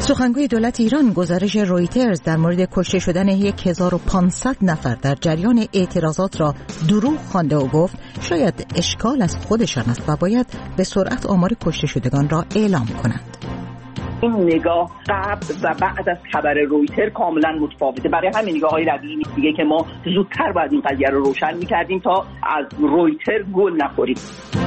سخنگوی دولت ایران گزارش رویترز در مورد کشته شدن 1500 نفر در جریان اعتراضات را دروغ خوانده و گفت شاید اشکال از خودشان است و باید به سرعت آمار کشته شدگان را اعلام کنند. این نگاه قبل و بعد از خبر رویتر کاملا متفاوته. برای همین نگاه‌های ربیعی میگه که ما زودتر باید این قضیه رو روشن می‌کردیم تا از رویتر گل نخوریم.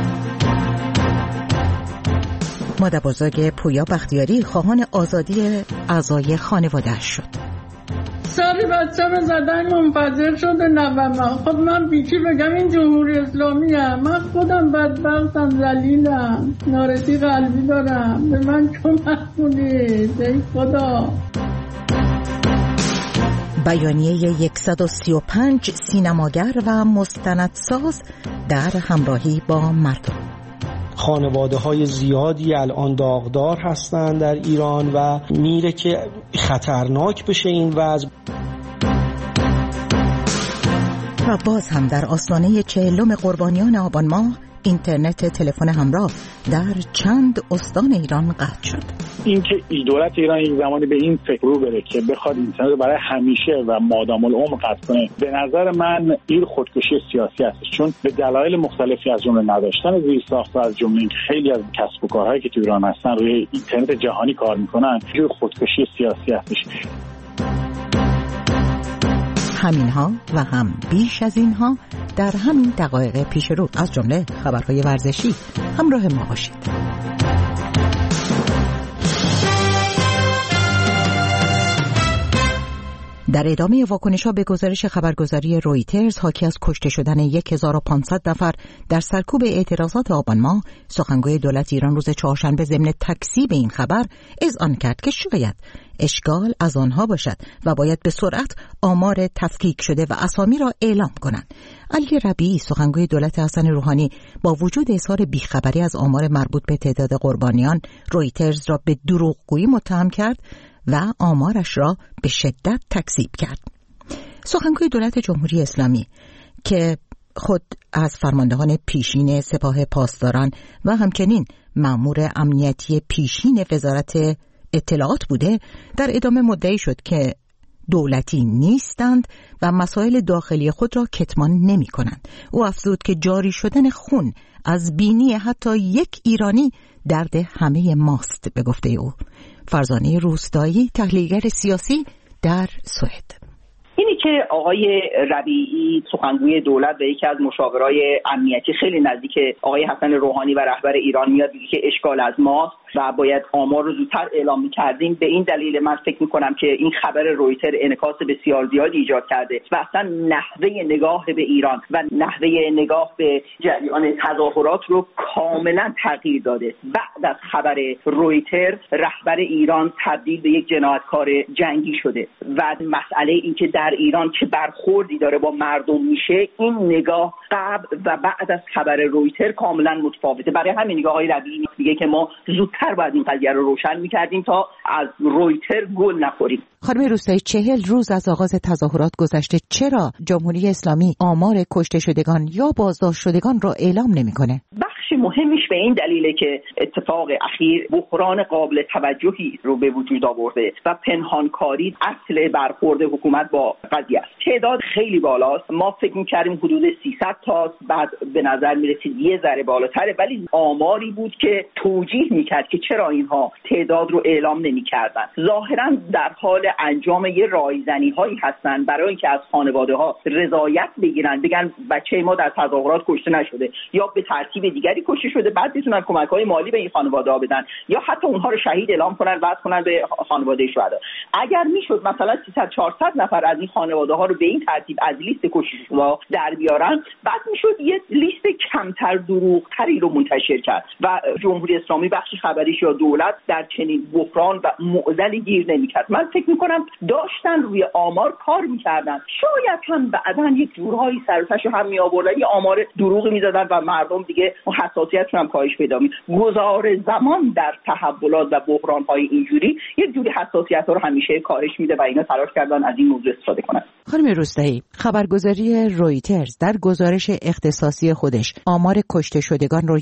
مادر بزرگ پویا بختیاری خواهان آزادی اعضای خانواده‌اش شد. سالی بچه‌م زدن منفجر شده نوامم. خب من بیچی بگم این جمهوری اسلامی هم. من خودم بدبختم، ذلیلم، نارسی قلبی دارم، به من کمک کنید ای خدا. بیانیه 135 سینماگر و مستندساز در همراهی با مردم. خانواده‌های زیادی الان داغدار هستند در ایران و میره که خطرناک بشه این وضع. و باز هم در آستانه 40 قربانیان آبان ماه اینترنت تلفن همراه در چند استان ایران قطع شد. اینکه دولت ایران یک زمانی به این فکر رو بره که بخواد اینترنت رو برای همیشه و مادام العمر قطع کنه، به نظر من این خودکشی سیاسی است، چون به دلایل مختلفی از جمله نداشتن زیرساخت و از جمله خیلی از کسب و کارهایی که تو ایران هستن روی اینترنت جهانی کار میکنن، این خودکشی سیاسی هستش. همینها و هم بیش از اینها در همین دقایق پیش رو، از جمله خبرهای ورزشی. همراه ما باشید. در ادامه واکنش‌ها به گزارش خبرگزاری رویترز حاکی از کشته شدن 1500 نفر در سرکوب اعتراضات آبان ماه، سخنگوی دولت ایران روز چهارشنبه ضمن تکذیب این خبر اذعان کرد که شاید اشکال از آنها باشد و باید به سرعت آمار تفکیک شده و اسامی را اعلام کنند. علی ربیعی سخنگوی دولت حسن روحانی با وجود اظهار بیخبری از آمار مربوط به تعداد قربانیان، رویترز را به دروغگویی متهم کرد و آمارش را به شدت تکذیب کرد. سخنگوی دولت جمهوری اسلامی که خود از فرماندهان پیشین سپاه پاسداران و همچنین مأمور امنیتی پیشین وزارت اطلاعات بوده، در ادامه مدعی شد که دولتی نیستند و مسائل داخلی خود را کتمان نمی کنند. او افزود که جاری شدن خون از بینی حتی یک ایرانی درد همه ماست به گفته او. فرزانه روستایی، تحلیلگر سیاسی در سوئد. اینی که آقای ربیعی سخنگوی دولت و یکی از مشاورای امنیتی خیلی نزدیک آقای حسن روحانی و رهبر ایران میاد میگه که اشکال از ماست و باید آمار رو زودتر اعلام می‌کردیم، به این دلیل من فکر می‌کنم که این خبر رویتر انعکاس بسیار زیادی ایجاد کرده و اصلا نحوه نگاه به ایران و نحوه نگاه به جریان تظاهرات رو کاملا تغییر داده. بعد از خبر رویتر رهبر ایران تبدیل به یک جنایتکار جنگی شده و مسئله این که در ایران چه برخوردی داره با مردم میشه، این نگاه قبل و بعد از خبر رویتر کاملا متفاوته. برای همین نگاه‌های ربیعی میگه که ما زودتر باید این قضیه رو روشن می‌کردیم تا از رویتر گل نخوریم. خانم روستایی، 40 روز از آغاز تظاهرات گذشته، چرا جمهوری اسلامی آمار کشته شدگان یا بازداشت شدگان را اعلام نمی‌کنه؟ بخش مهمش به این دلیله که اتفاق اخیر بحران قابل توجهی رو به وجود آورده و پنهانکاری اصل برخورد حکومت با قضیه است. تعداد خیلی بالاست. ما فکر می‌کردیم حدود 300 تا، بعد به نظر می‌رسید یه ذره بالاتره، ولی آماری بود که توجیه می‌کرد که چرا اینها تعداد رو اعلام نمی‌کردن. ظاهراً در حال انجام یه رایزنی‌هایی هستن برای اینکه از خانواده‌ها رضایت بگیرن، بگن بچه ما در تظاهرات کشته نشده یا به ترتیب دیگری کشته شده، بعد بتونن کمک‌های مالی به این خانواده‌ها بدن یا حتی اونها رو شهید اعلام کنن، وصل کنن به خانواده شهدا. اگر میشد مثلا 300-400 نفر از این خانواده‌ها رو به این ترتیب از لیست کشته‌شده‌ها در بیارن، بعد میشد یه لیست کمتر دروغ‌تری رو منتشر کرد و جمهوری اسلامی بخش خبریش یا دولت در چنین بحران و معضلی گیر نمی‌کرد. من فکر می‌کنم داشتن روی آمار کار می‌کردن، شاید هم بعداً یک جورهایی سرتاشو هم می‌آوردن، یه آمار دروغی می‌زدن و مردم دیگه حساسیتشون هم کاهش پیدا می‌کنه. گذار زمان در تحولات و بحران‌های اینجوری یک جوری حساسیت‌ها رو همیشه کاهش میده و اینا تلاش کردن از این موضوع استفاده کنن. خانم روستایی، خبرگزاری رویترز در گزارش اختصاصی خودش آمار کشته شدگان رو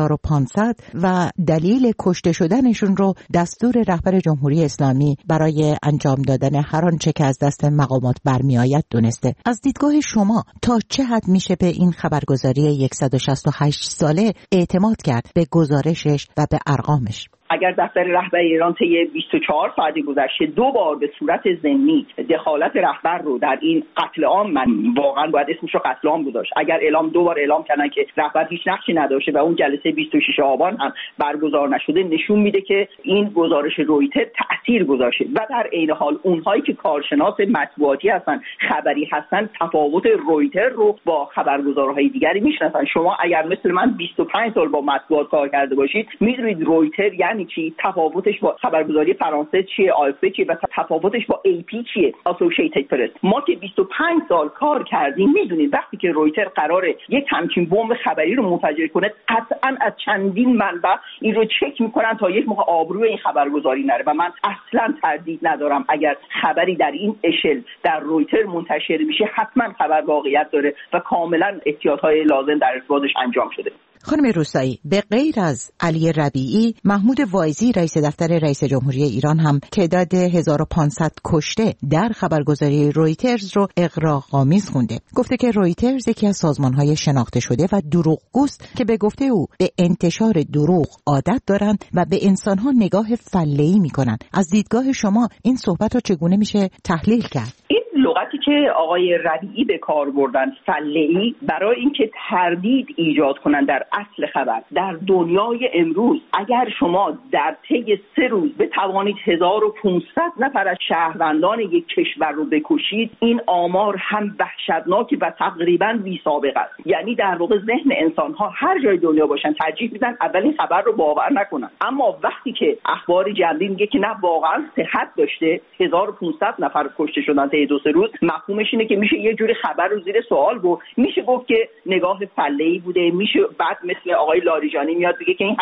1500 و دلیل کشته شدنشون رو دستور رهبر جمهوری اسلامی برای انجام دادن هر آنچه که از دست مقامات برمیآید دونسته. از دیدگاه شما تا چه حد میشه به این خبرگزاری 168 ساله اعتماد کرد، به گزارشش و به ارقامش؟ اگر دفتر رهبر ایران طی 24 ساعت گذشته 2 بار به صورت ضمنی دخالت رهبر رو در این قتل عام، من واقعا باید اسمش رو قتل عام گذاشت، اگر 2 بار اعلام کردن که رهبر هیچ نقشی نداشته و اون جلسه 26 آبان هم برگزار نشده، نشون میده که این گزارش رویتر تأثیر گذاشته و در عین حال اونهایی که کارشناس مطبوعاتی هستن، خبری هستن، تفاوت رویتر رو با خبرگزارهای دیگری میشناسن. شما اگر مثل من 25 سال با مطبوعات کار کرده باشید، میدونید رویتر یعنی چی، تفاوتش با خبرگزاری فرانسه چیه، آفپ چیه و تفاوتش با ای پی چیه، اسوسییتد پرس. ما که 25 سال کار کردیم میدونیم وقتی که رویتر قراره یک همچین بمب خبری رو منفجر کنه، قطعا از چندین منبع این رو چک میکنن تا یک موقع آبروی این خبرگزاری نره و من اصلا تردید ندارم اگر خبری در این اشل در رویتر منتشر میشه حتما خبر واقعیت داره و کاملا احتیاطهای لازم در ارتباطش انجام شده. خانم روستایی، به غیر از علی ربیعی، محمود واعظی رئیس دفتر رئیس جمهوری ایران هم تعداد 1500 کشته در خبرگزاری رویترز رو اغراق‌آمیز خونده. گفته که رویترز یکی از سازمان‌های شناخته شده و دروغگوست که به گفته او به انتشار دروغ عادت دارند و به انسان‌ها نگاه فله‌ای می‌کنند. از دیدگاه شما این صحبت رو چگونه میشه تحلیل کرد؟ لغتی که آقای ربیعی به کار بردن، فله‌ای، برای اینکه تردید ایجاد کنن در اصل خبر. در دنیای امروز اگر شما در طی 3 روز بتوانید 1500 نفر از شهروندان یک کشور رو بکشید، این آمار هم وحشتناک و تقریبا بی سابقه است. یعنی در واقع ذهن انسان‌ها هر جای دنیا باشن ترجیح میدن اولین خبر رو باور نکنن، اما وقتی که اخبار جنبی میگه که نه واقعا صحت داشته، 1500 نفر کشته شدن طی 2 روز، مفهومش اینه که میشه یه جوری خبر رو زیر سوال برد. میشه گفت که نگاه فله‌ای بوده، میشه بعد مثل آقای لاریجانی میاد بگه که این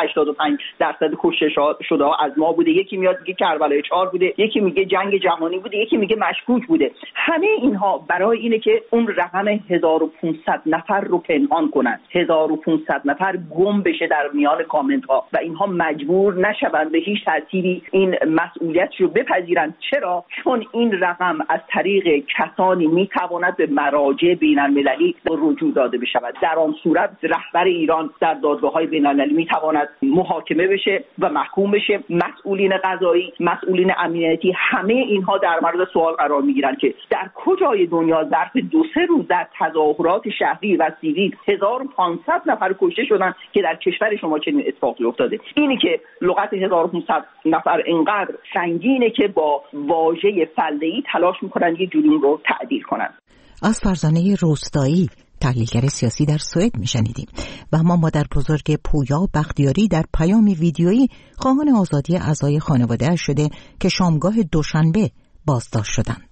85% کشته شده ها از ما بوده، یکی میاد میگه کربلای 4 بوده، یکی میگه جنگ جهانی بوده، یکی میگه مشکوک بوده. همه اینها برای اینه که اون رقم 1500 نفر رو پنهان کنن، 1500 نفر گم بشه در میان کامنت ها و اینها مجبور نشون به هیچ ترتیبی این مسئولیت رو بپذیرن. چرا؟ چون این رقم از طریق کسانی میتواند به مراجع بین‌المللی رجوع داده بشود. در آن صورت رهبر ایران در دادگاه‌های بین‌المللی میتواند محاکمه بشه و محکوم بشه. مسئولین قضایی، مسئولین امنیتی، همه اینها در معرض سوال قرار میگیرند که در کجای دنیا ظرف 2-3 روز در تظاهرات شهری و سیویل 1500 نفر کشته شدن که در کشور شما چنین اتفاقی افتاده. اینی که لغت 1500 نفر اینقدر سنگینه که با واژه فله‌ای تلاش میکنن یه جوری رو تعدیل کنن. از فرزانه روستایی، تحلیلگر سیاسی در سوئد میشنیدیم و ما مادر بزرگ پویا بختیاری در پیامی ویدیویی خواهان آزادی اعضای خانواده‌اش شده که شامگاه دوشنبه بازداشت شدند.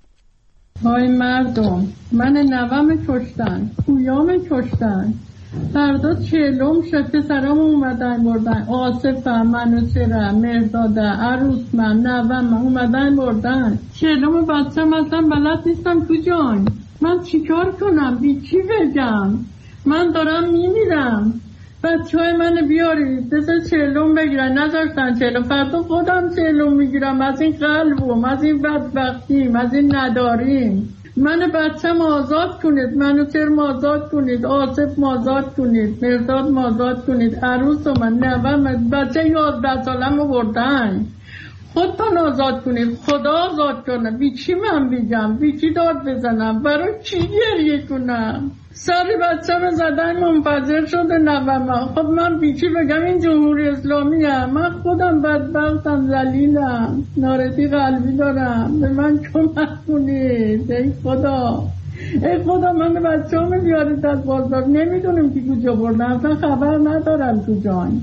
های مردم، من نوام کشتن، پویام کشتن، فردا 40 شد پسرام اومدن بردن، آصفم، منوچرم، مرداده، عروسمم، نوام اومدن بردن. 40 بچه مثلا بلد نیستم کجان، من چیکار کنم، بی چی بگم، من دارم میمیرم، بچه های من بیارید بذار 40 بگیرن، نذاشتن 40، فردا خودم 40 میگیرم از این قلبم، از این بدبختیم، از این نداریم. من بچه‌م آزاد کنید، منو چرم آزاد کنید، آصف آزاد کنید، مرداد آزاد کنید، عروس من نوام بچه 11 سالمو بردن، خودتون آزاد کنید، خدا آزاد کنه. بی چی من بگم، بی چی داد بزنم، برای چی گریه کنم؟ سری بچه‌م زدن منفجر شده نوام. خب من بی چی بگم، این جمهوری اسلامی هم. من خودم بدبختم، ذلیلم، نارسی قلبی دارم، به من کمک کنید. ای خدا، ای خدا، من بچه‌م بیارید از بازداشت، نمیدونم که کجا بردن، اصلا خبر ندارم کجان.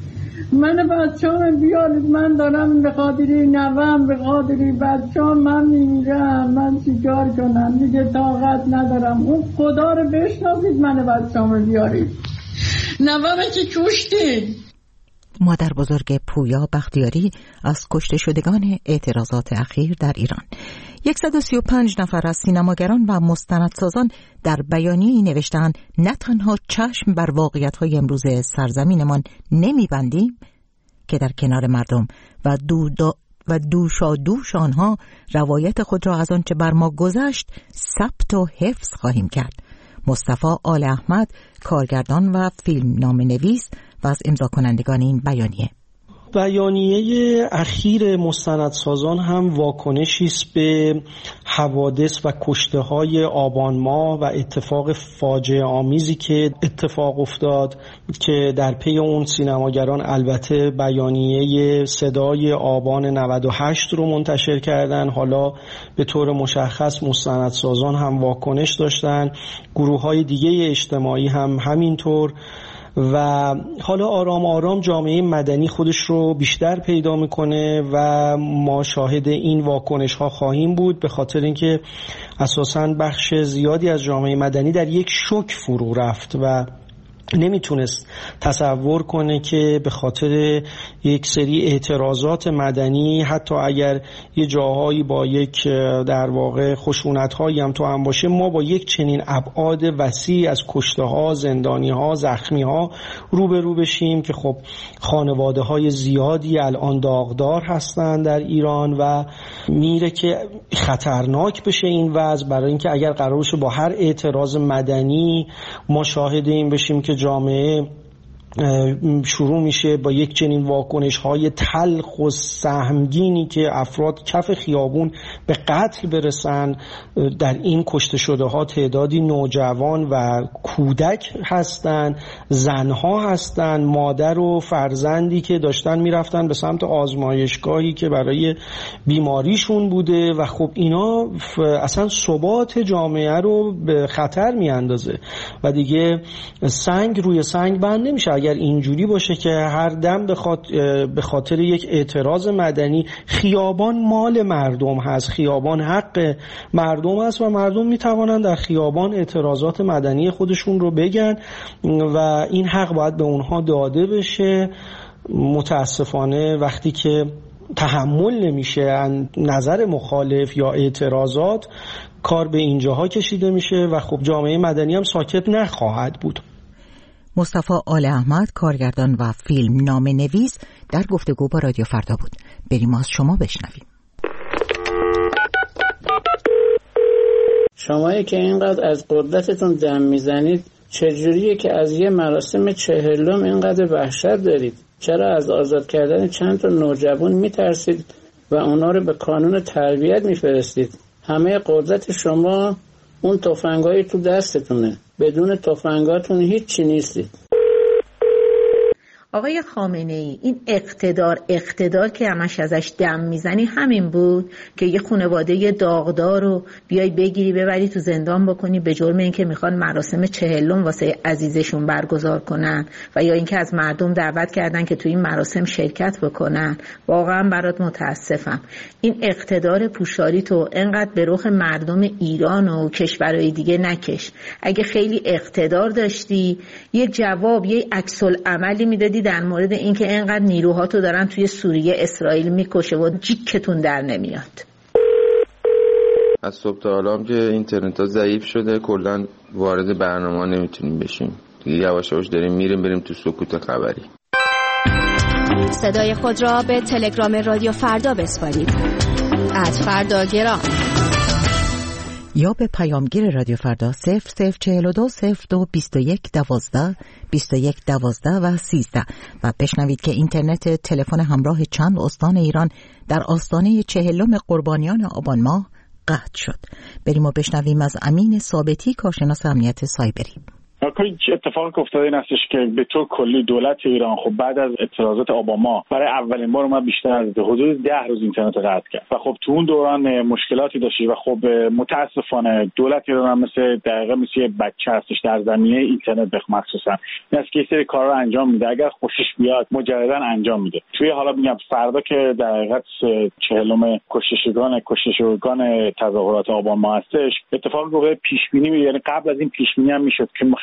من بچه‌ام بیارید، من دارم به خاطری نوام، به خاطری بچه‌ام من میمیرم، من چیکار کنم دیگه، طاقت ندارم. اون خدا رو بشناسید، من بچه‌ام بیارید. نوامه که کشتید. مادر بزرگ پویا بختیاری از کشته شدگان اعتراضات اخیر در ایران. 135 نفر از سینماگران و مستندسازان در بیانیه‌ای نوشتند نه تنها چشم بر واقعیت‌های امروز سرزمینمان نمی‌بندیم که در کنار مردم و دوش آنها روایت خود را از آنچه بر ما گذشت ثبت و حفظ خواهیم کرد. مصطفی آل احمد، کارگردان و فیلمنامه‌نویس و از امضا کنندگان این بیانیه اخیر مستندسازان هم واکنشی است به حوادث و کشته‌های آبان ماه و اتفاق فاجعه آمیزی که اتفاق افتاد که در پی اون سینماگران البته بیانیه صدای آبان 98 رو منتشر کردن. حالا به طور مشخص مستندسازان هم واکنش داشتن، گروه‌های دیگه اجتماعی هم همینطور و حالا آرام آرام جامعه مدنی خودش رو بیشتر پیدا میکنه و ما شاهد این واکنش ها خواهیم بود، به خاطر اینکه اساساً بخش زیادی از جامعه مدنی در یک شوک فرو رفت و نمیتونست تصور کنه که به خاطر یک سری اعتراضات مدنی حتی اگر یه جاهایی با یک در واقع خشونت‌هایی هم تو هم باشه، ما با یک چنین ابعاد وسیع از کشته‌ها، زندانی‌ها، زخمی‌ها روبرو بشیم که خب خانواده‌های زیادی الان داغدار هستن در ایران و میره که خطرناک بشه این وضع، برای اینکه اگر قرار باشه با هر اعتراض مدنی ما شاهد این بشیم که جامعه شروع میشه با یک چنین واکنش‌های تلخ و سهمگینی که افراد کف خیابون به قتل برسن. در این کشته شده ها تعدادی نوجوان و کودک هستن، زنها هستن، مادر و فرزندی که داشتن میرفتن به سمت آزمایشگاهی که برای بیماریشون بوده و خب اینا اصلا ثبات جامعه رو به خطر میاندازه و دیگه سنگ روی سنگ بند نمیشه. اگر اینجوری باشه که هر دم به خاطر یک اعتراض مدنی، خیابان مال مردم هست، خیابان حق مردم هست و مردم میتوانند در خیابان اعتراضات مدنی خودشون رو بگن و این حق باید به اونها داده بشه. متاسفانه وقتی که تحمل نمیشه نظر مخالف یا اعتراضات، کار به اینجاها کشیده میشه و خب جامعه مدنی هم ساکت نخواهد بود. مصطفی آل احمد، کارگردان و فیلمنامه نویس، در گفتگو با رادیو فردا بود. بریم از شما بشنویم. شمایی که اینقدر از قدرتتون دم میزنید، چجوریه که از یه مراسم 40 اینقدر وحشت دارید؟ چرا از آزاد کردن چند تا نوجوان میترسید و اونا رو به کانون تربیت میفرستید؟ همه قدرت شما اون تفنگایی تو دستتونه، بدون تفنگاتون هیچی نیستید. آقای خامنه‌ای، این اقتدار که همش ازش دم میزنی همین بود که یه خانواده داغدار رو بیای بگیری ببری تو زندان بکنی به جرم اینکه میخوان مراسم 40 واسه عزیزشون برگزار کنن و یا اینکه از مردم دعوت کردن که تو این مراسم شرکت بکنن. واقعا برات متاسفم. این اقتدار پوشاری تو انقدر به رخ مردم ایران و کشورهای دیگه نکش. اگه خیلی اقتدار داشتی یه جواب، یه عکس العملی میدادی در مورد اینکه اینقدر نیروهاتو دارن توی سوریه اسرائیل میکشه و جیکتون در نمیاد. از صبح تا حالا هم که اینترنت ها ضعیف شده، کلا وارد برنامه نمیتونیم بشیم دیگه. یواش یواش داریم بریم تو سکوت خبری. صدای خود را به تلگرام رادیو فردا بسپارید. @فرداگرام یا به پیامگیر رادیو فردا 0042 02 21 12 21 12 و 13 و بشنوید که اینترنت تلفن همراه چند استان ایران در آستانه 40 قربانیان آبان ماه قطع شد. بریم و بشنویم از امین ثابتی، کارشناس امنیت سایبری. اتفاقی که افتاده این هستش که به طور کلی دولت ایران خب بعد از اعتراضات آبان ماه برای اولین بار اومد بیشتر از حدود 10 روز اینترنت رو قطع کرد و خب تو اون دوران مشکلاتی داشت و خب متاسفانه دولت ایران هم مثل بچه هستش در زمینه اینترنت مخصوصا این است که سری کارا رو انجام میده، اگر خوشش بیاد مجددا انجام میده. توی حالا میگم فردا که در حقیقت 40 کشته شدگان تظاهرات آبان ماه هستش، اتفاقی که پیش بینی یعنی قبل از این پیش بینی هم میشد که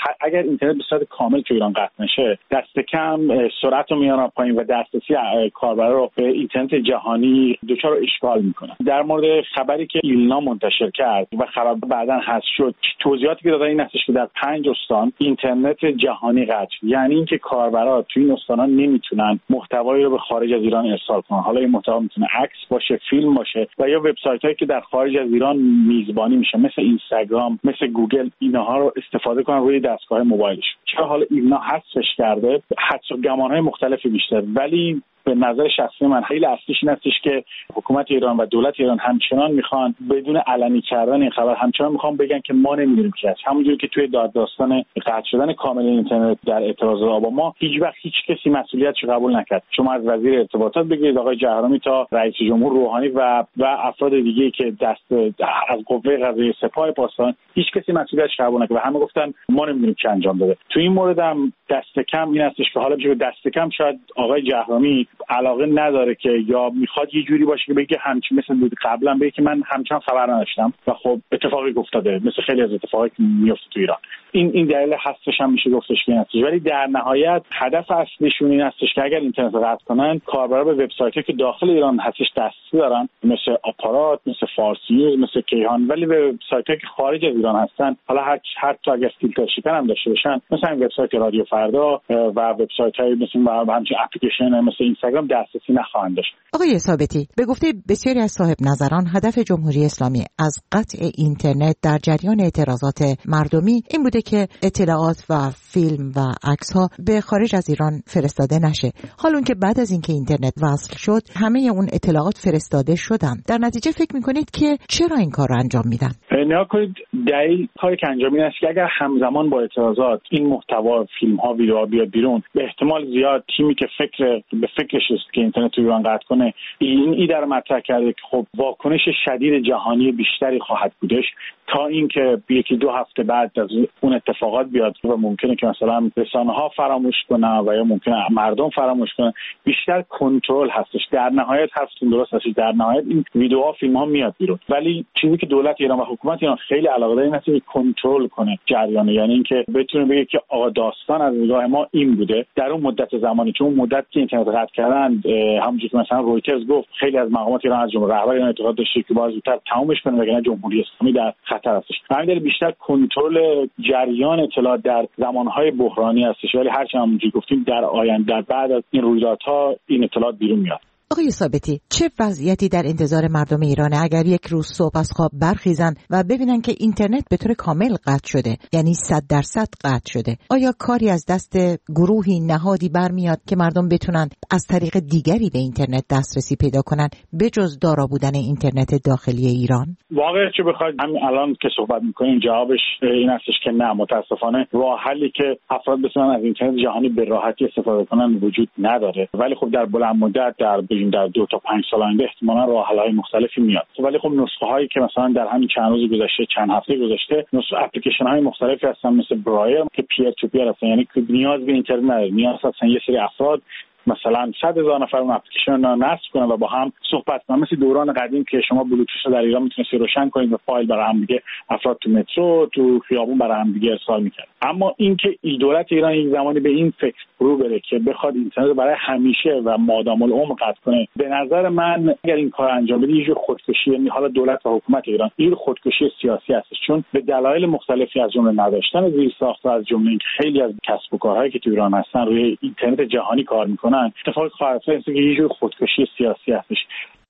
اگر اینترنت به صورت کامل تو ایران قطع نشه، دست کم سرعت رو میارن پایین و دسترسی کاربرا رو به اینترنت جهانی دچار اشکال میکنه. در مورد خبری که ایلنا منتشر کرد و خبر بعداً حذف شد، توضیحاتی که دادن این هستش که در 5 استان اینترنت جهانی قطع، یعنی اینکه کاربرا تو این استانا نمیتونن محتوایی رو به خارج از ایران ارسال کنن. حالا این محتوا میتونه عکس باشه، فیلم باشه و یا وبسایتایی که در خارج از ایران میزبانی میشه مثل اینستاگرام، مثل گوگل، اینها رو استفاده کنن روی دستگاه موبایلش. چرا حالا اینا حذفش کرده؟ حدس و گمانهای مختلفی بیشتر، ولی به نظر شخصی من خیلی اصلیش این هستش که حکومت ایران و دولت ایران همچنان میخوان بدون علنی کردن این خبر همچنان میخوان بگن که ما نمیدونیم کی است. همونجوری که توی داستان قطع شدن کامل اینترنت در اعتراض اوباما هیچ وقت هیچ کسی مسئولیتش رو قبول نکرد. شما از وزیر ارتباطات بگیرید آقای جهرمی تا رئیس جمهور روحانی و افراد دیگه‌ای که دست از قوه قضاییه سپاه پاسداران، هیچ کسی مسئولیتش قبول نکرد و همه گفتن ما نمیدونیم چه انجام داده. تو این مورد هم دست کم این هستش که حالا دست کم شاید آقای جهرمی علاقه نداره که یا میخواد یه جوری باشه که بگه همچین مثل بود قبلا بگه که من همچنان خبر نداشتم و خب اتفاقی افتاده مثل خیلی از اتفاقایی که میفته تو ایران. این دلیل هستش هم میشه گفتش که هستش، ولی در نهایت هدف اصلیشون این هستش که اگر اینترنت قطع کنن کاربرا به وبسایتی که داخل ایران هستش دسترسی دارن، مثل آپارات، مثل فارسی، مثل کیهان، ولی به وبسایتی که خارج از ایران هستن حالا هر تا اگر فیلتر شکن هم داشته باشن مثلا وبسایت رادیو فردا و وبسایت‌های مثل همچین اپلیکیشن مثل اینستاگرام دسترسی نخواهند داشت. آقای ثابتی، به گفته بسیاری از صاحب نظران هدف جمهوری اسلامی از قطع اینترنت در جریان اعتراضات مردمی این بوده که اطلاعات و فیلم و عکس‌ها به خارج از ایران فرستاده نشه. حالا که بعد از اینکه اینترنت وصل شد همه اون اطلاعات فرستاده شدن، در نتیجه فکر می‌کنید که چرا این کار رو انجام میدن؟ نگاه کنید، دلیل کاری که انجام میدن است که اگر همزمان با اعتراضات این محتوا، فیلم‌ها، ویدیوها بیاد بیرون، به احتمال زیاد تیمی که به فکرش است که اینترنت رو ایران قطع کنه این ایده رو مطرح کرده که خب واکنش شدید جهانی بیشتری خواهد بودش تا اینکه یکی دو هفته بعد از اون اتفاقات بیاد و ممکنه که مثلا رسانه‌ها فراموش کنن و یا ممکنه مردم فراموش کنن. بیشتر کنترل هستش. در نهایت حرفتون درست هست، در نهایت این ویدیوها، فیلم‌ها میاد بیرون، ولی چیزی که دولت ایران و حکومت ایران خیلی علاقه داره این است که کنترل کنه جریان، یعنی اینکه بتونه بگه که آقا داستان از نگاه ما این بوده در اون مدت زمانی، چون اون مدت که اینترنت قطع کردن همونجوری که مثلا رویترز گفت خیلی از مقامات ایران از جمله رهبر ایران اعتقاد داشته که باید زودتر تمومش کنه وگرنه جمهوری اسلامی در خطر هستش. همین دلیل بیشتر کنترل جریان اطلاعات در زمانهای بحرانی هستش، ولی هرچند همونجوری گفتیم در آینده در بعد از این رویدادها این اطلاعات بیرون میاد. آقای ثابتی، چه وضعیتی در انتظار مردم ایرانه اگر یک روز صبح از خواب برخیزن و ببینن که اینترنت به طور کامل قطع شده، یعنی 100% قطع شده؟ آیا کاری از دست گروهی نهادی برمیاد که مردم بتونن از طریق دیگری به اینترنت دسترسی پیدا کنن بجز دارا بودن اینترنت داخلی ایران؟ واقعا چه بخواید همین الان که صحبت می‌کنیم جوابش این هستش که نه، متاسفانه راه حلی که افراد بتونن از اینترنت جهانی به راحتی استفاده کنن وجود نداره، ولی خب در بلند مدت در 2 تا 5 سال آینده احتمالاً راه‌حل‌های مختلفی میاد. ولی خب نسخه‌هایی که مثلا در همین چند روز گذشته، چند هفته گذشته، اپلیکیشن‌های مختلفی هستن مثل برایر که پیر تو پیر هستن، یعنی که نیاز به اینترنت نداره، نیاز هستن یه سری افراد مثلا 100,000 نفر اون اپلیکیشن رو نصب کنن و با هم صحبت کنن، مثل دوران قدیم که شما بلوتوث رو در ایران میتونید روشن کنید و فایل برای هم دیگه افراد تو مترو، تو خیابون برای هم دیگه ارسال می‌کنن. اما اینکه دولت ایران یک زمانی به این فکر رو بره که بخواد اینترنت رو برای همیشه و مادام العمر قطع کنه، به نظر من اگر این کار انجام بده یه خودکشی، یعنی حالا دولت و حکومت ایران این خودکشی سیاسی است، چون به دلایل مختلفی از جمله نداشتن زیرساخت از جمله اینکه خیلی از کسب و کارهایی که تو ایران هستن روی اینترنت جهانی کار میکنن، اتفاق خواهد افتاد که یه جور خودکشی سیاسی هستش.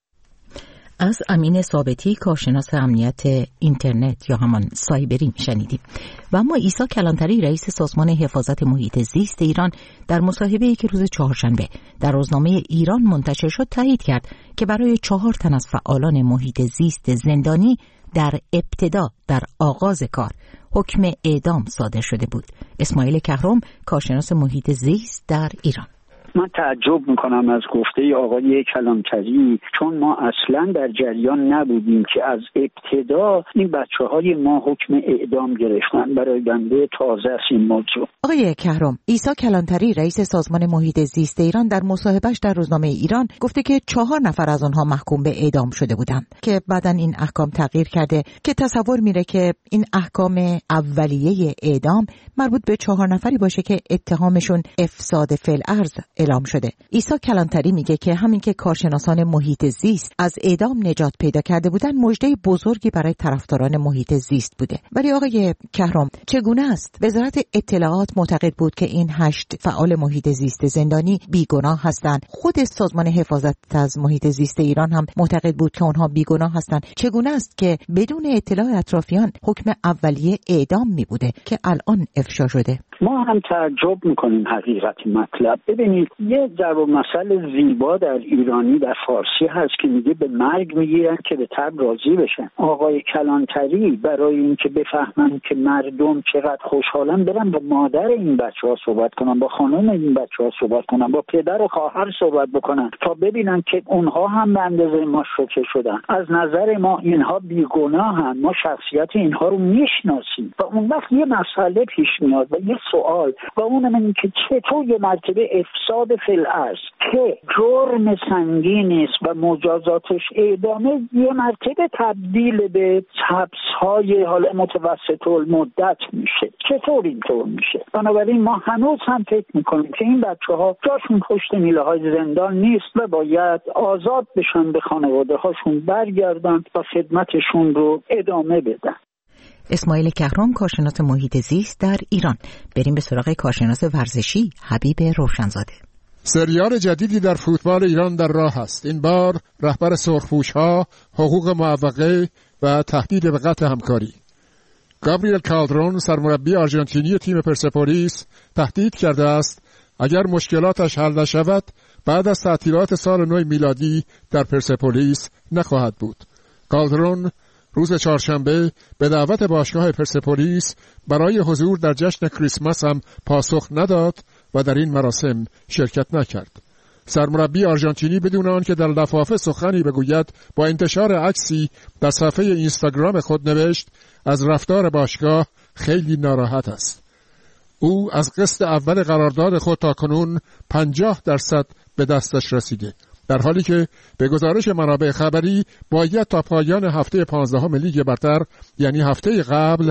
از امین ثابتی، کارشناس امنیت اینترنت یا همان سایبری میشنیدیم. و اما عیسی کلانتری، رئیس سازمان حفاظت محیط زیست ایران، در مصاحبه‌ای که روز چهارشنبه در روزنامه ایران منتشر شد تایید کرد که برای 4 تن از فعالان محیط زیست زندانی در ابتدا در آغاز کار حکم اعدام صادر شده بود. اسماعیل کهرم، کارشناس محیط زیست در ایران: من تعجب میکنم از گفته آقای کلانتری، چون ما اصلا در جریان نبودیم که از ابتدا این بچه‌های ما حکم اعدام گرفتن. برای بنده تازه است این موضوع. آقای کهرم، عیسی کلانتری رئیس سازمان محیط زیست ایران در مصاحبهش در روزنامه ایران گفته که 4 نفر از آنها محکوم به اعدام شده بودند که بعداً این احکام تغییر کرده که تصور میره که این احکام اولیه اعدام مربوط به 4 نفری باشه که اتهامشون افساد فی‌الارض اعلام شده. عیسی کلانتری میگه که همین که کارشناسان محیط زیست از اعدام نجات پیدا کرده بودن مژده بزرگی برای طرفداران محیط زیست بوده. ولی آقای کهرم، چگونه است؟ وزارت اطلاعات معتقد بود که این 8 فعال محیط زیست زندانی بیگناه هستند. خود سازمان حفاظت از محیط زیست ایران هم معتقد بود که اونها بیگناه هستند. چگونه است که بدون اطلاع اطرافیان حکم اولیه اعدام می بوده که الان افشا شده؟ ما هم تعجب میکنیم حقیقت مطلب. ببینید، یه ضرب المثل زیبا در ایرانی در فارسی هست که میگه به مرگ میگیرن که به تب راضی بشن. آقای کلانتری برای اینکه بفهمن که مردم چقدر خوشحالن برن با مادر این بچه‌ها صحبت کنن، با خانم این بچه‌ها صحبت کنن، با پدر و خواهر صحبت بکنن تا ببینن که اونها هم به اندازه ما شوکه شدن. از نظر ما اینها بیگناهن، ما شخصیت اینها رو میشناسیم و اون وقت یه مسئله پیش میاد و یه سوال و اونم این که چطور یه مرتبه افساد فی‌الارض که جرم سنگینی است و مجازاتش اعدامه یه مرتبه تبدیل به حبس‌های حالا متوسط المدت میشه؟ چطور اینطور میشه؟ بنابراین ما هنوز هم فکر میکنیم که این بچه‌ها جاشون پشت میله‌های زندان نیست و باید آزاد بشن، به خانواده‌هاشون برگردن و خدمتشون رو ادامه بدن. اسماعیل کهرم، کارشناس محیط زیست در ایران. بریم به سراغ کارشناس ورزشی حبیب روشنزاده. سریال جدیدی در فوتبال ایران در راه است. این بار رهبر سرخپوش‌ها، حقوق معوقه و تهدید به قطع همکاری. گابریل کالدرون، سرمربی آرژانتینی تیم پرسپولیس، تهدید کرده است اگر مشکلاتش حل نشود بعد از تعطیلات سال نو میلادی در پرسپولیس نخواهد بود. کالدرون روز چهارشنبه به دعوت باشگاه پرسپولیس برای حضور در جشن کریسمس هم پاسخ نداد و در این مراسم شرکت نکرد. سرمربی آرژانتینی بدون آن که در لفافه سخنی بگوید با انتشار عکسی در صفحه اینستاگرام خود نوشت از رفتار باشگاه خیلی ناراحت است. او از قسط اول قرارداد خود تاکنون 50% به دستش رسیده، در حالی که به گزارش منابع خبری باید تا پایان هفته 15 لیگ برتر یعنی هفته قبل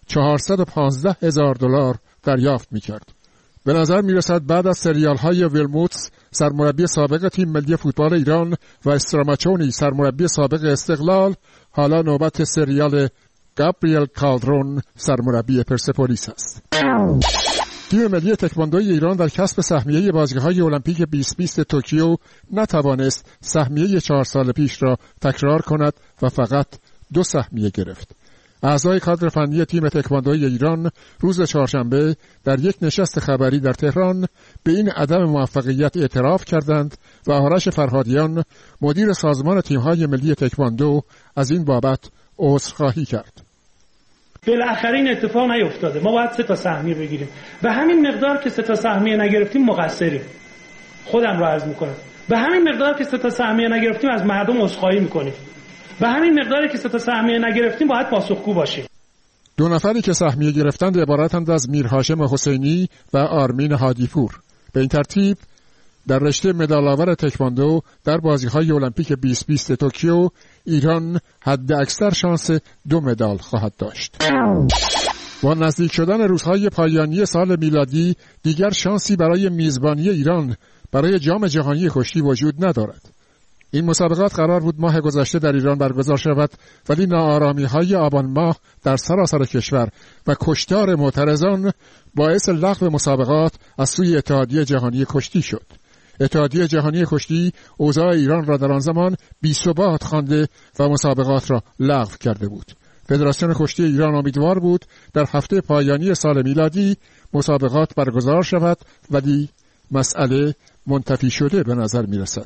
$415,000 دریافت می‌کرد. به نظر می‌رسد بعد از سریال‌های ویلموتس سرمربی سابق تیم ملی فوتبال ایران و استراماچونی سرمربی سابق استقلال، حالا نوبت سریال گابریل کالدرون سرمربی پرسپولیس است. تیم ملی تکواندوی ایران در کسب سهمیه بازی‌های المپیک 2020 توکیو نتوانست سهمیه 4 سال پیش را تکرار کند و فقط 2 سهمیه گرفت. اعضای کادر فنی تیم تکواندوی ایران روز چهارشنبه در یک نشست خبری در تهران به این عدم موفقیت اعتراف کردند و آرش فرهادیان مدیر سازمان تیم‌های ملی تکواندو از این بابت عذرخواهی کرد. بالاخره این اتفاق نیفتاده. ما باید 3 سهمیه بگیریم و همین مقدار که 3 سهمیه نگرفتیم مقصریم. خودم رو عرض میکنم. به همین مقدار که 3 سهمیه نگرفتیم از مردم عذرخواهی میکنیم. به همین مقداری که 3 سهمیه نگرفتیم باید پاسخگو باشیم. 2 نفری که سهمیه گرفتند عبارتند از میرهاشم حسینی و آرمین هادیپور. به این ترتیب در رشته مدال‌آور تکواندو در بازی‌های المپیک 2020 توکیو ایران حد اکثر شانس 2 مدال خواهد داشت. با نزدیک شدن روزهای پایانی سال میلادی دیگر شانسی برای میزبانی ایران برای جام جهانی کشتی وجود ندارد. این مسابقات قرار بود ماه گذشته در ایران برگزار شود، ولی ناآرامی‌های آبان ماه در سراسر کشور و کشتار معترضان باعث لغو مسابقات از سوی اتحادیه جهانی کشتی شد. اتحادیه جهانی کشتی اوضاع ایران را در آن زمان بی‌ثبات خوانده و مسابقات را لغو کرده بود. فدراسیون کشتی ایران امیدوار بود در هفته پایانی سال میلادی مسابقات برگزار شود، ولی مسئله منتفی شده به نظر می رسد.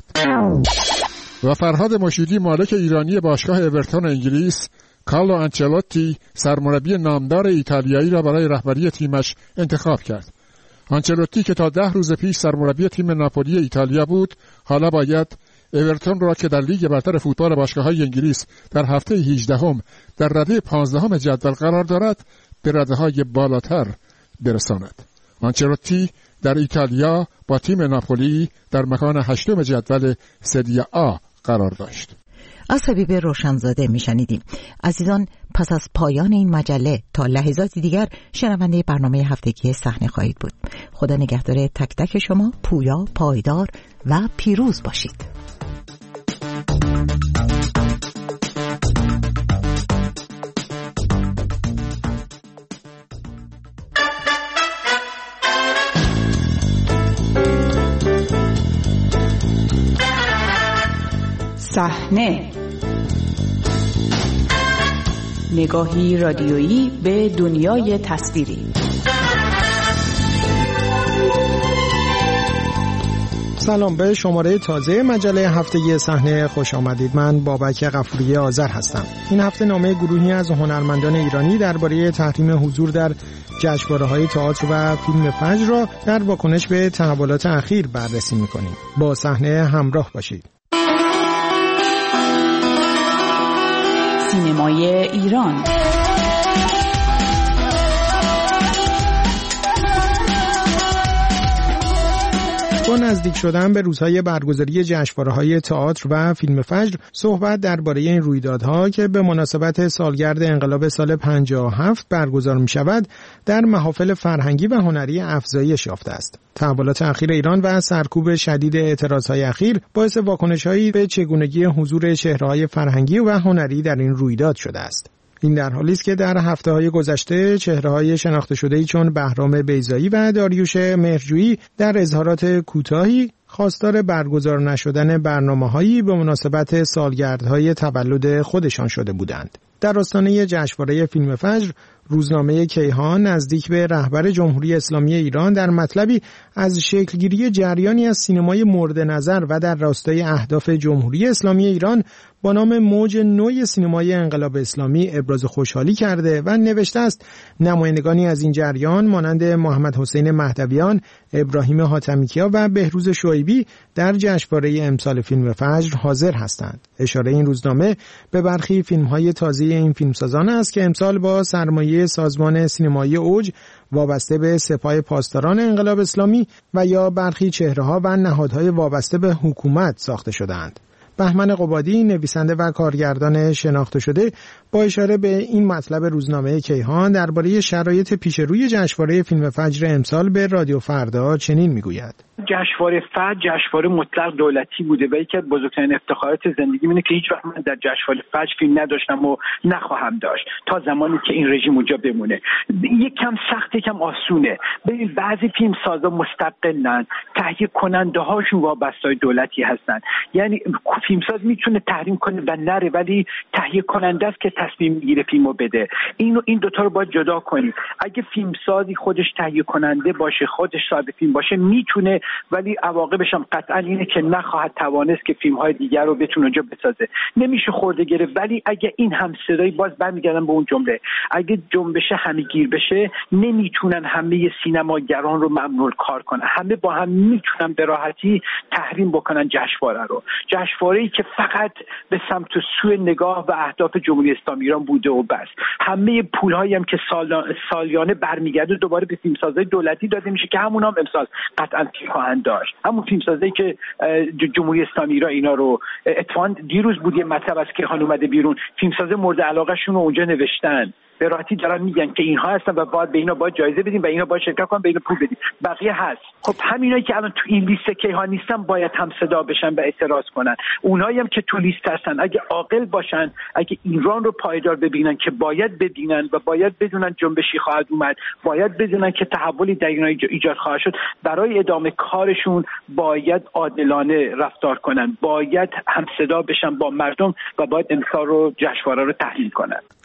و فرهاد مشیدی مالک ایرانی باشگاه اورتون انگلیس، کارلو آنچلوتی سرمربی نامدار ایتالیایی را برای رهبری تیمش انتخاب کرد. آنچلوتی که تا 10 روز پیش سرمربی تیم ناپولی ایتالیا بود، حالا باید اورتون را که در لیگ برتر فوتبال باشگاه‌های انگلیس در هفته 18 در رده 15 جدول قرار دارد به رده‌های بالاتر برساند. آنچلوتی در ایتالیا با تیم ناپولی در مکان 8 جدول سری آ قرار داشت. از حبیب روشنزاده میشنیدیم. عزیزان، پس از پایان این مجله تا لحظاتی دیگر شنونده برنامه هفتگی صحنه خواهید بود. خدا نگهدار تک تک شما، پویا، پایدار و پیروز باشید. صحنه، نگاهی رادیویی به دنیای تصویری. سلام، به شماره تازه مجله هفتگی صحنه خوش آمدید. من بابک غفوری آذر هستم. این هفته نامه گروهی از هنرمندان ایرانی درباره تحریم حضور در جشنواره‌های تئاتر و فیلم فجر را در واکنش به تحولات اخیر بررسی می‌کنیم. با صحنه همراه باشید. سینمای ایران. با نزدیک شدن به روزهای برگزاری جشنواره‌های تئاتر و فیلم فجر، صحبت درباره این رویدادها که به مناسبت سالگرد انقلاب سال 57 برگزار می‌شود، در محافل فرهنگی و هنری افزایش یافته است. تحولات اخیر ایران و سرکوب شدید اعتراضهای اخیر باعث واکنش‌هایی به چگونگی حضور چهره‌های فرهنگی و هنری در این رویداد شده است. این در حالی است که در هفته‌های گذشته چهره‌های شناخته شده‌ای چون بهرام بیضایی و داریوش مهرجویی در اظهارات کوتاهی خواستار برگزار نشدن برنامه‌هایی به مناسبت سالگردهای تولد خودشان شده بودند. در آستانه جشنواره فیلم فجر، روزنامه کیهان نزدیک به رهبر جمهوری اسلامی ایران در مطلبی از شکلگیری جریانی از سینمای مورد نظر و در راستای اهداف جمهوری اسلامی ایران با نام موج نوی سینمای انقلاب اسلامی ابراز خوشحالی کرده و نوشته است نمایندگانی از این جریان مانند محمد حسین مهدویان، ابراهیم حاتمیکیا و بهروز شعیبی در جشنواره امسال فیلم فجر حاضر هستند. اشاره این روزنامه به برخی فیلم‌های تازه این فیلمسازان است که امسال با سرمایه سازمان سینمایی اوج وابسته به سپاه پاسداران انقلاب اسلامی و یا برخی چهره‌ها و نهادهای وابسته به حکومت ساخته شده‌اند. بهمن قبادی، نویسنده و کارگردان شناخته شده، با اشاره به این مطلب روزنامه کیهان درباره شرایط پیش روی جشنواره فیلم فجر امسال به رادیو فردا چنین میگوید: جشنواره فجر جشنواره مطلق دولتی بوده و یکی از بزرگترین افتخارات زندگی اینه که هیچ وقت من در جشنواره فجر فیلم نداشتم و نخواهم داشت تا زمانی که این رژیم اونجا بمونه. یک کم سخت، یک کم آسونه. ببین بعضی فیلمسازا مستقلن، تهیه کننده هاشون وابسته دولتی هستن. یعنی فیلمساز میتونه تحریم کنه و نره، ولی تهیه کننده است که تصمیم میگیره فیلمو بده. این دوتا رو باید جدا کنیم. اگه فیلمسازی خودش تهیه کننده باشه، خودش صاحب فیلم باشه، میتونه، ولی عواقبش هم قطعا اینه که نخواهد توانست که فیلم‌های دیگر رو بتونه اونجا بسازه. نمیشه خورده گرفت. ولی اگه این همصدایی، باز برمیگردم به اون جمله، اگه جنبش همه‌گیر بشه، نمیتونن همه سینماگران رو ممنوع کار کنن. همه با هم میتونن به راحتی تحریم بکنن جشنواره رو. جشنواره‌ای که فقط به سمت و سوی نگاه و اهداف جمهوری اسلامی ایران بوده و بس. همه پول‌هایی هم که سالیانه برمیگرده دوباره به فیلمسازهای دولتی داده میشه که همون هم امسال قطعا خواهند داشت. همون فیلمسازی که جمهوری اسلامی ایران اینا رو اتفاقا دیروز بود یه مطلب از که خانم اومده بیرون، فیلمساز مورد علاقه شون رو اونجا نوشتن، به راحتی دارن میگن که اینها هستن و باید به اینا باید جایزه بدیم و اینا باید شرکت کنن، به اینا پول بدیم. بقیه هست. خب همینایی که الان تو این لیست کیهان نیستن باید هم صدا بشن و اعتراض کنن. اونایی هم که تو لیست هستن اگه عاقل باشن، اگه ایران رو پایدار ببینن که باید ببینن و باید بدونن جنبشی خواهد اومد، باید بدونن که تحولی در اینا ایجاد خواهد شد، برای ادامه کارشون باید عادلانه رفتار کنن، باید هم صدا بشن با مردم و باید امسال رو جشنواره رو تحلیل کنن.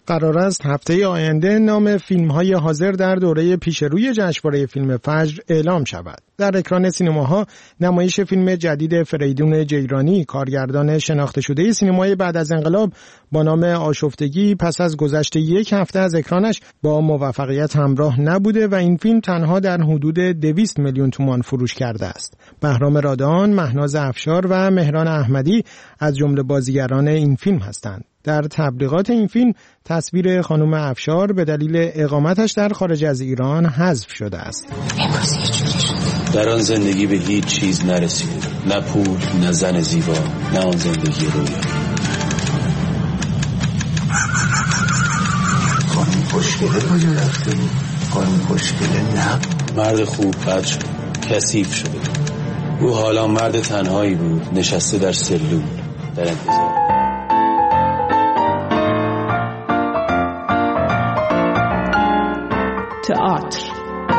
قرار است هفته آینده نام فیلم‌های حاضر در دوره پیشروی جشنواره فیلم فجر اعلام شود. در اکران سینماها نمایش فیلم جدید فریدون جیرانی، کارگردان شناخته شده سینمای بعد از انقلاب با نام آشفتگی، پس از گذشت یک هفته از اکرانش با موفقیت همراه نبوده و این فیلم تنها در حدود 200 میلیون تومان فروش کرده است. بهرام رادان، مهناز افشار و مهران احمدی از جمله بازیگران این فیلم هستند. در تبلیغات این فیلم تصویر خانم افشار به دلیل اقامتش در خارج از ایران حذف شده است. در آن زندگی به هیچ چیز نرسید، نه پول، نه زن زیبا، نه آن زندگی رویا. خانم خوشگله کجا رفته بود؟ خانم خوشگله نه. مرد خوب بد شد، کثیف شده. او حالا مرد تنهایی بود، نشسته در سلول در انتظار. تئاتر.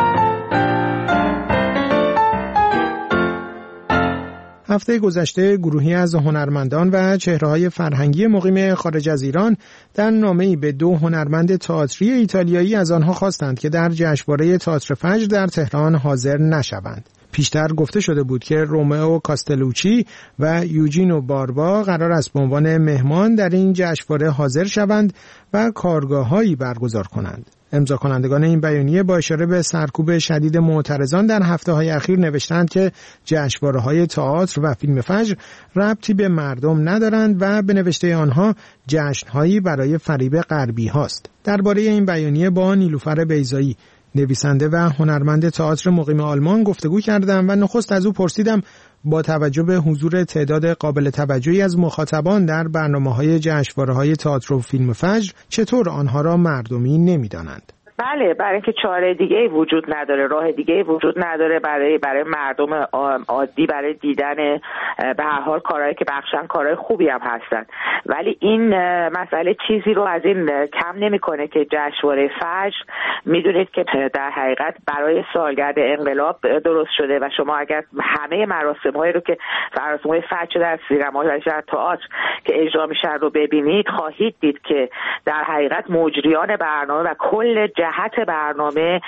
هفته گذشته گروهی از هنرمندان و چهره‌های فرهنگی مقیم خارج از ایران در نامه‌ای به 2 هنرمند تئاتری ایتالیایی از آنها خواستند که در جشنواره تئاتر فجر در تهران حاضر نشوند. پیشتر گفته شده بود که رومئو کاستلوچی و یوجینو باربا قرار است به عنوان مهمان در این جشنواره حاضر شوند و کارگاه‌هایی برگزار کنند. امضا کنندگان این بیانیه با اشاره به سرکوب شدید معترضان در هفته‌های اخیر نوشتند که جشنواره‌های تئاتر و فیلم فجر ربطی به مردم ندارند و به نوشته آنها جشن‌هایی برای فریب غربی هاست. درباره این بیانیه با نیلوفر بیضایی، نویسنده و هنرمند تئاتر مقیم آلمان گفتگو کردم و نخست از او پرسیدم با توجه به حضور تعداد قابل توجهی از مخاطبان در برنامه‌های جشنواره‌های تئاتر و فیلم فجر چطور آنها را مردمی نمی‌دانند. بله، برای اینکه چاره دیگه‌ای وجود نداره، راه دیگه‌ای وجود نداره برای مردم عادی برای دیدن به هر حال کارهایی که بخشن کارهای خوبی هم هستن، ولی این مسئله چیزی رو از این کم نمی‌کنه که جشنواره فجر میدونید که در حقیقت برای سالگرد انقلاب درست شده و شما اگر همه مراسم‌هایی رو که مراسم‌های فجر در سینما و در تئاتر که اجرا میشن رو ببینید خواهید دید که در حقیقت مجریان برنامه و کل جهت برنامه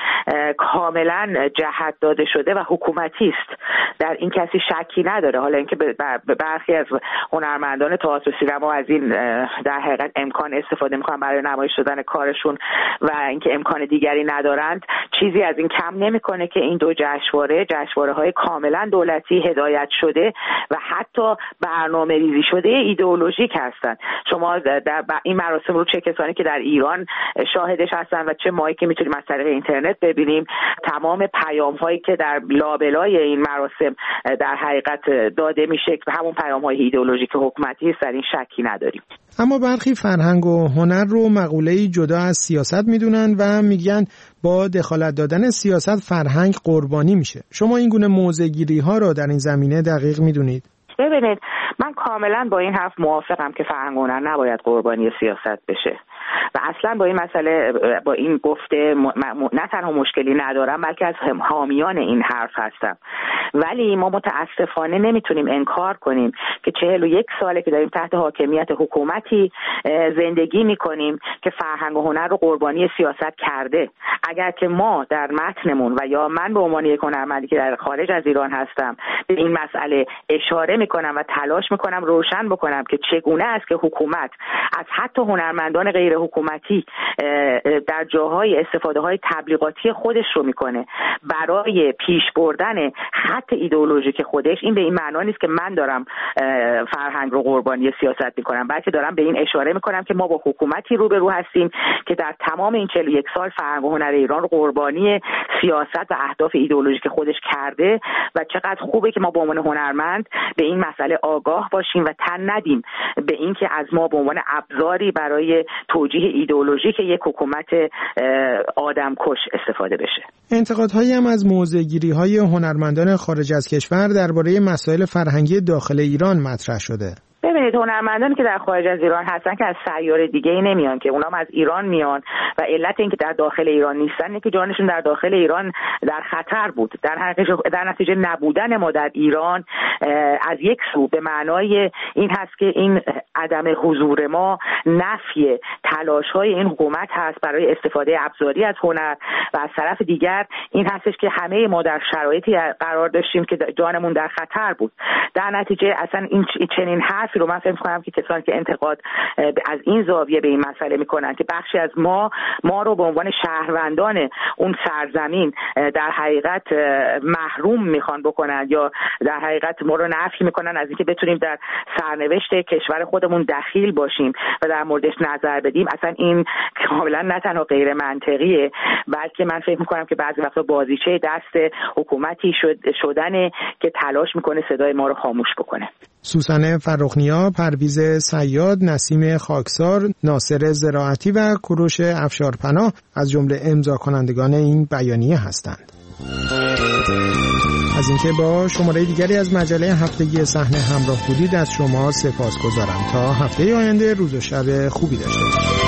کاملا جهت داده شده و حکومتی است. در این کسی شکی نداره. حالا اینکه برخی از هنرمندان تئاتر و سینما از این در حقیقت امکان استفاده میکنن برای نمایش دادن کارشون و اینکه امکان دیگری ندارند چیزی از این کم نمیکنه که این دو جشنواره‌های کاملا دولتی هدایت شده و حتی برنامه ریزی شده ایدئولوژیک هستند. شما در این مراسم رو چه کسانی که در ایران شاهدش هستن و چه مایی که میتونیم از طریق اینترنت ببینیم، تمام پیام‌هایی که در لابلای این مراسم در حقیقت داده میشه همون پیام‌های ایدئولوژیک حکومتی است، در این شکی نداریم. اما برخی فرهنگ و هنر رو مقوله‌ای جدا از سیاست میدونن و میگن با دخالت دادن سیاست فرهنگ قربانی میشه. شما این گونه موضع‌گیری‌ها رو در این زمینه دقیق میدونید؟ ببینید، من کاملا با این حرف موافقم که فرهنگ و هنر نباید قربانی سیاست بشه و اصلا با این مسئله با این گفته نه تنها مشکلی ندارم بلکه از حامیان این حرف هستم. ولی ما متاسفانه نمیتونیم انکار کنیم که 41 ساله که داریم تحت حاکمیت حکومتی زندگی میکنیم که فرهنگ و هنر رو قربانی سیاست کرده. اگر که ما در متنمون و یا من به عنوان یک هنرمندی که در خارج از ایران هستم به این مسئله اشاره میکنم و تلاش میکنم روشن بکنم که چگونه است که حکومت از حتی هنرمندان غیر حکومتی در جاهای استفاده های تبلیغاتی خودش رو میکنه برای پیش بردن خط ایدئولوژیک خودش، این به این معنا نیست که من دارم فرهنگ رو قربانی سیاست میکنم، بلکه دارم به این اشاره میکنم که ما با حکومتی روبرو هستیم که در تمام این 41 سال فرهنگ و هنر ایران رو قربانی سیاست و اهداف ایدئولوژیک خودش کرده و چقدر خوبه که ما به عنوان هنرمند به این مسئله آگاه باشیم و تن ندیم به این که از ما به عنوان ابزاری برای توجیه ایدئولوژیک یک حکومت آدمکش استفاده بشه. انتقادهایی هم از موضع‌گیری‌های هنرمندان خارج از کشور درباره مسائل فرهنگی داخل ایران مطرح شده. ببینید هنرمندانی که در خارج از ایران هستن که از سیاره دیگه‌ای نمیان، که اونام از ایران میان و علت اینکه در داخل ایران نیستن اینه که جانشون در داخل ایران در خطر بود. در نتیجه نبودن ما در ایران از یک سو به معنای این هست که این عدم حضور ما نفی تلاش‌های این حکومت هست برای استفاده ابزاری از هنر و از طرف دیگر این هستش که همه ما در شرایطی قرار داشتیم که جانمون در خطر بود. در نتیجه اصلا این چنین حرفی رو من فکر می‌کنم که کسانی که انتقاد از این زاویه به این مسئله می‌کنن که بخشی از ما رو به عنوان شهروندان اون سرزمین در حقیقت محروم میخوان بکنن یا در حقیقت ما رو نفی میکنن از اینکه بتونیم در سرنوشت کشور خودمون دخیل باشیم و در موردش نظر بدیم، اصلا این کاملا نه تنها غیر منطقیه بلکه من فکر میکنم که بعضی وقتا بازیچه دست حکومتی شدنه که تلاش میکنه صدای ما رو خاموش بکنه. سوسن فرخنیا، پرویز صیاد، نسیم خاکسار، ناصر زراعتی و کوروش افشارپناه از جمله امضا کنندگان این بیانیه هستند. از اینکه با شماره دیگری از مجله هفتگی صحنه همراه بودید از شما سپاسگزارم. تا هفته آینده روز و شب خوبی داشته باشید.